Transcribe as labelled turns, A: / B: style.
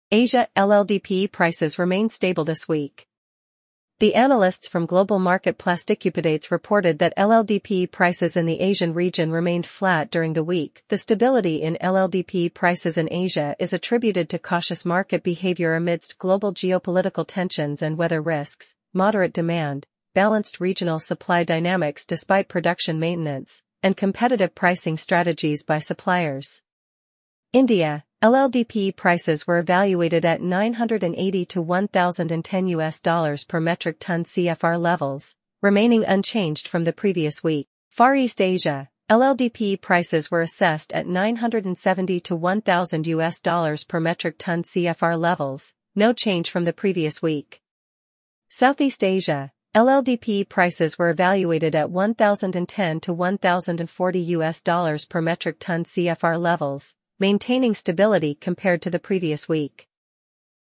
A: Asia LLDP prices remain stable this week. The analysts from Global Market Plasticupdates reported that LLDP prices in the Asian region remained flat during the week. The stability in LLDP prices in Asia is attributed to cautious market behavior amidst global geopolitical tensions and weather risks, moderate demand, balanced regional supply dynamics despite production maintenance, and competitive pricing strategies by suppliers. India, LLDP prices were evaluated at $980 to $1,010 per metric ton CFR levels, remaining unchanged from the previous week. Far East Asia, LLDP prices were assessed at $970 to $1,000 per metric ton CFR levels, no change from the previous week. Southeast Asia, LLDP prices were evaluated at $1,010 to $1,040 per metric ton CFR levels, maintaining stability compared to the previous week.